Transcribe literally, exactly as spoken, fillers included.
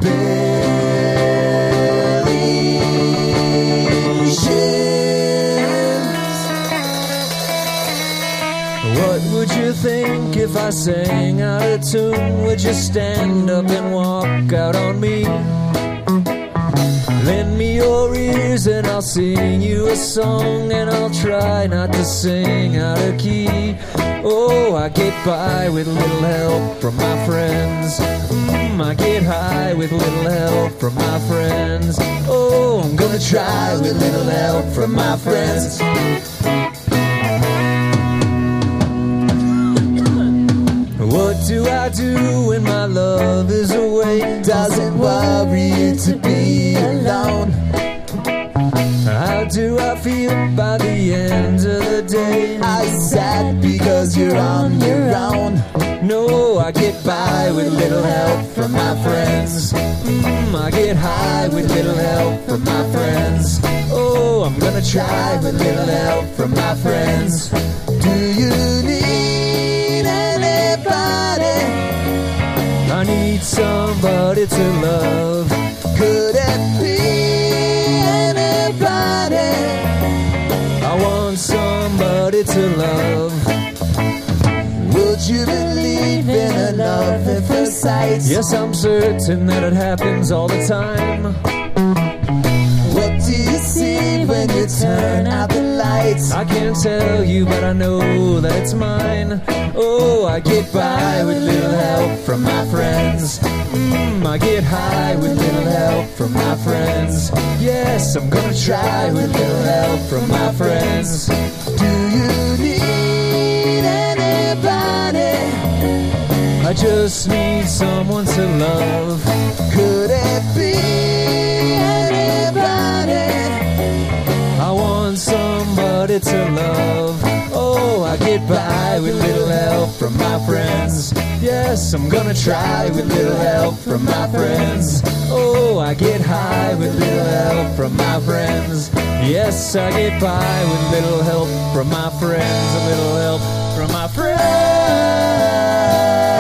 What would you think if I sang out of tune? Would you stand up and walk out on me? Lend me your ears and I'll sing you a song, and I'll try not to sing out of key. Oh, I get by with little help from my friends. Mm, I get high with little help from my friends. Oh, I'm gonna try with little help from my friends. What do I do when my love is away? Doesn't worry you to be alone. How do I feel by the end of the day? I'm sad because you're on your own. No, I get by with little help from my friends. Mm, I get high with little help from my friends. Oh, I'm gonna try with little help from my friends. Do you need anybody? I need somebody to love. Could it be anybody? I want somebody to love. Would you believe in a love at first sight? Yes, I'm certain that it happens all the time. What do you see when you turn out the lights? I can't tell you, but I know that it's mine. Oh, I get by with little help from my friends. Mm, I get high with little help from my friends. Yes, I'm gonna try with little help from my friends. Do you need anybody? I just need someone to love. Could it be anybody? I want somebody to love. Oh, I get by with little help from my friends. Yes, I'm gonna try with little help from my friends. Oh, I get high with little help from my friends. Yes, I get by with little help from my friends. A little help from my friends.